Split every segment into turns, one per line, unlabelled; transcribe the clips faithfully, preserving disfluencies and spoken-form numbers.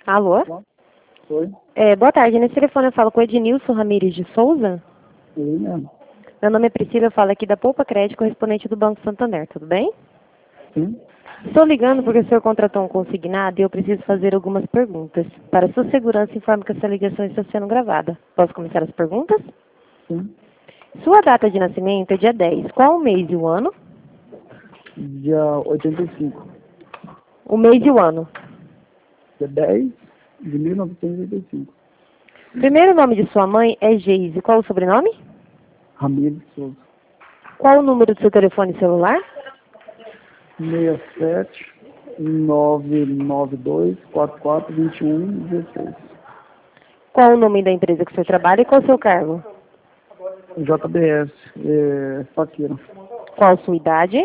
Alô?
Oi?
É, boa tarde, nesse telefone eu falo com o Ednilson Ramires de Souza.
Oi mesmo.
Meu nome é Priscila, eu falo aqui da Poupa Crédito, correspondente do Banco Santander, tudo bem?
Sim?
Estou ligando porque o senhor contratou um consignado e eu preciso fazer algumas perguntas. Para sua segurança, informo que essa ligação está sendo gravada. Posso começar as perguntas?
Sim.
Sua data de nascimento é dia dez. Qual o mês e o ano?
Dia oitenta e cinco.
O mês e o ano.
Dia dez de mil novecentos e oitenta e cinco.
Primeiro nome de sua mãe é Geise. Qual o sobrenome?
Ramiro Souza.
Qual o número do seu telefone celular?
seis sete nove nove dois quatro quatro dois um um seis.
Qual o nome da empresa que o senhor trabalha e qual o seu cargo?
J B S, é, faqueiro.
Qual a sua idade?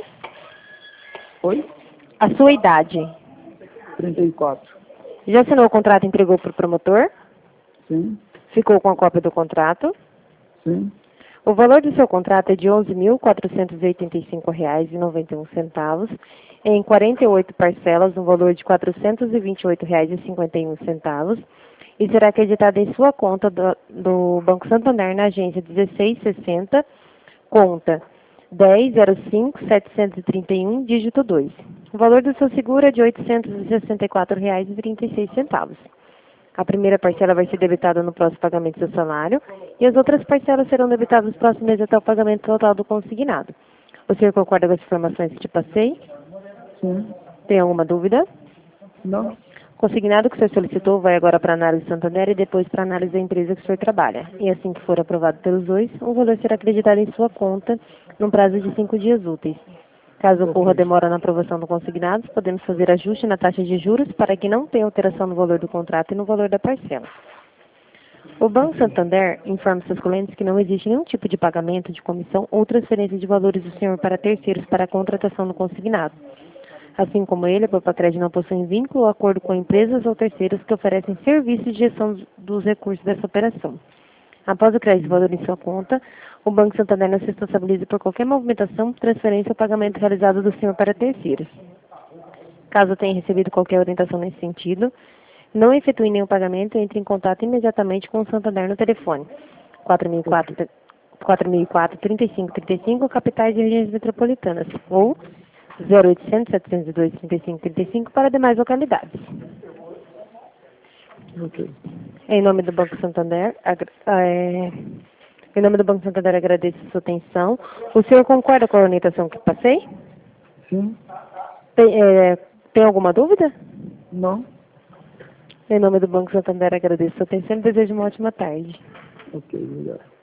Oi?
A sua idade.
trinta e quatro.
Já assinou o contrato e entregou para o promotor?
Sim?
Ficou com a cópia do contrato?
Sim?
O valor do seu contrato é de onze mil quatrocentos e oitenta e cinco reais e noventa e um centavos, em quarenta e oito parcelas, no valor de quatrocentos e vinte e oito reais e cinquenta e um centavos, e será acreditado em sua conta do, do Banco Santander na agência dezesseis sessenta, conta dez zero cinco setecentos e trinta e um, dígito dois. O valor do seu seguro é de oitocentos e sessenta e quatro reais e trinta e seis centavos. A primeira parcela vai ser debitada no próximo pagamento do seu salário e as outras parcelas serão debitadas nos próximos meses até o pagamento total do consignado. O senhor concorda com as informações que te passei?
Sim?
Tem alguma dúvida?
Não?
O consignado que o senhor solicitou vai agora para a análise do Santander e depois para a análise da empresa que o senhor trabalha. E assim que for aprovado pelos dois, o valor será acreditado em sua conta num prazo de cinco dias úteis. Caso ocorra
Ok.
demora na aprovação do consignado, podemos fazer ajuste na taxa de juros para que não tenha alteração no valor do contrato e no valor da parcela. O Banco Santander informa seus clientes que não existe nenhum tipo de pagamento de comissão ou transferência de valores do senhor para terceiros para a contratação do consignado. Assim como ele, a Poupa Crédito não possui vínculo ou acordo com empresas ou terceiros que oferecem serviços de gestão dos recursos dessa operação. Após o crédito de valor em sua conta, o Banco Santander não se responsabiliza por qualquer movimentação, transferência ou pagamento realizado do senhor para terceiros. Caso tenha recebido qualquer orientação nesse sentido, não efetue nenhum pagamento e entre em contato imediatamente com o Santander no telefone quatro mil e quatro, quatro mil e quatro, trinta e cinco trinta e cinco, capitais e regiões metropolitanas, ou zero oitocentos, setecentos e dois, trinta e cinco trinta e cinco para demais localidades.
Ok.
Em nome do Banco Santander, agra- é, em nome do Banco Santander agradeço a sua atenção. O senhor concorda com a orientação que passei?
Sim?
Tem, é, tem alguma dúvida?
Não?
Em nome do Banco Santander agradeço a sua atenção e desejo uma ótima tarde.
Ok, obrigado.